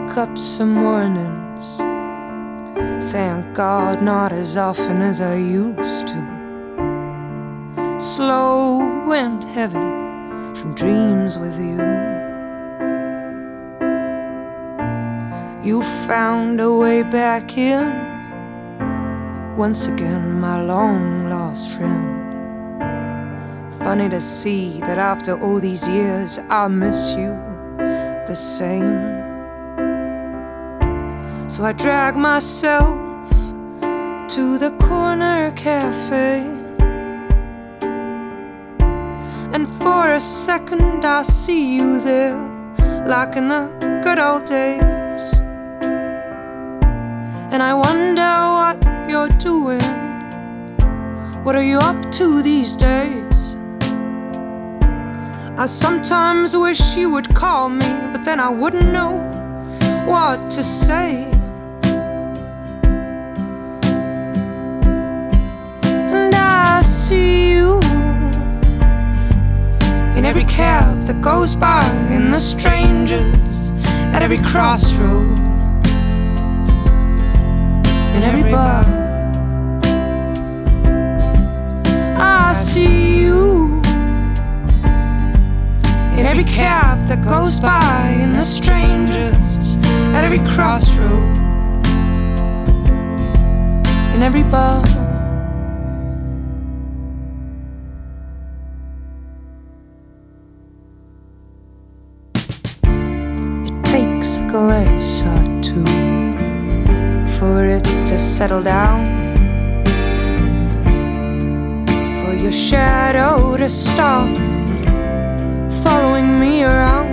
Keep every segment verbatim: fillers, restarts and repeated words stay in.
wake up some mornings, thank God not as often as I used to. Slow and heavy from dreams with you. You found a way back in, once again my long lost friend. Funny to see that after all these years I miss you the same. So I drag myself to the corner cafe, and for a second I see you there, like in the good old days. And I wonder what you're doing. What are you up to these days? I sometimes wish you would call me, but then I wouldn't know what to say. And I see you in every cab that goes by, in the strangers at every crossroad, in every bar. I see you in every cab that goes by, in the strangers at every crossroad, in every bar. It takes a glass or two for it to settle down, for your shadow to stop following me around.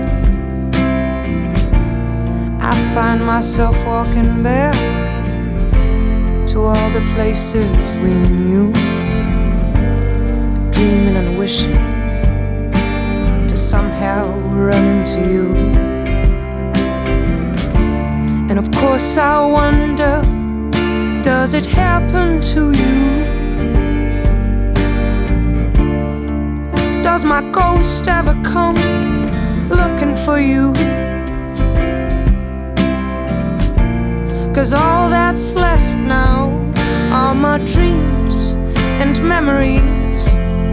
I find myself walking back to all the places we knew, dreaming and wishing to somehow run into you. And of course I wonder, does it happen to you? Does my ghost ever come looking for you? 'Cause all that's left now are my dreams and memories.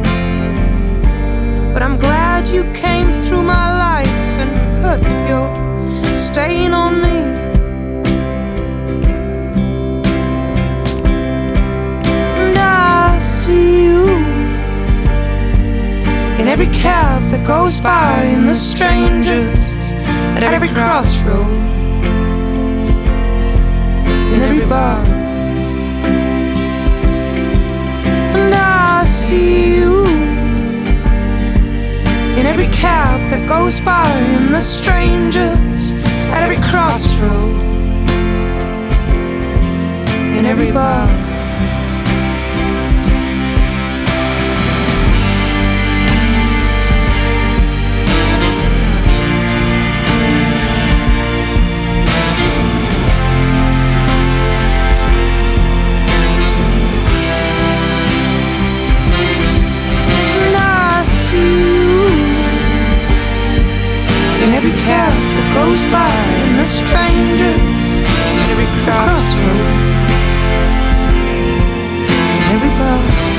But I'm glad you came through my life and put your stain on me. And I see you in every cab that goes by, in the strangers at every crossroad, in every bar. And I see you in every cab that goes by, in the strangers at every crossroad, in every bar. Every cab that goes by, and the strangers at every crossroad, every bar.